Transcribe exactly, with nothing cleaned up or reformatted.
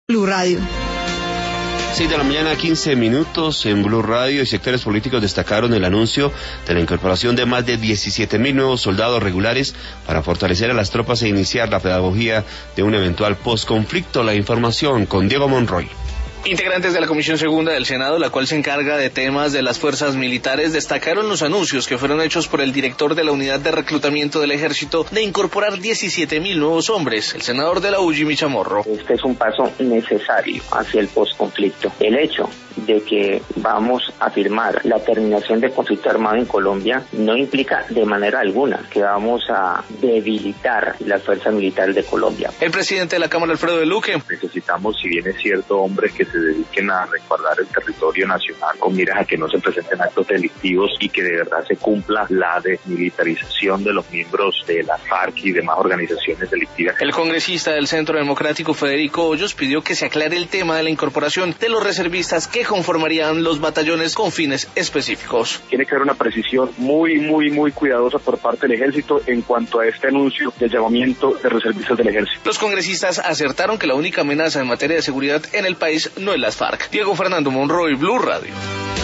Blue Radio. seis de la mañana, quince minutos en Blue Radio, y sectores políticos destacaron el anuncio de la incorporación de más de diecisiete mil nuevos soldados regulares para fortalecer a las tropas e iniciar la pedagogía de un eventual postconflicto. La información con Diego Monroy. Integrantes de la Comisión Segunda del Senado, la cual se encarga de temas de las fuerzas militares, destacaron los anuncios que fueron hechos por el director de la Unidad de Reclutamiento del Ejército de incorporar diecisiete mil nuevos hombres, el senador de la U, Jimmy Chamorro. Este es un paso necesario hacia el posconflicto. El hecho de que vamos a firmar la terminación del conflicto armado en Colombia no implica de manera alguna que vamos a debilitar las fuerzas militares de Colombia. El presidente de la Cámara, Alfredo de Luque. Necesitamos, si bien es cierto, hombres que se dediquen a resguardar el territorio nacional con miras a que no se presenten actos delictivos y que de verdad se cumpla la desmilitarización de los miembros de la FARC y demás organizaciones delictivas. El congresista del Centro Democrático, Federico Hoyos, pidió que se aclare el tema de la incorporación de los reservistas que conformarían los batallones con fines específicos. Tiene que haber una precisión muy, muy, muy cuidadosa por parte del Ejército en cuanto a este anuncio del llamamiento de reservistas del Ejército. Los congresistas acertaron que la única amenaza en materia de seguridad en el país no es las FARC. Diego Fernando Monroy, Blue Radio.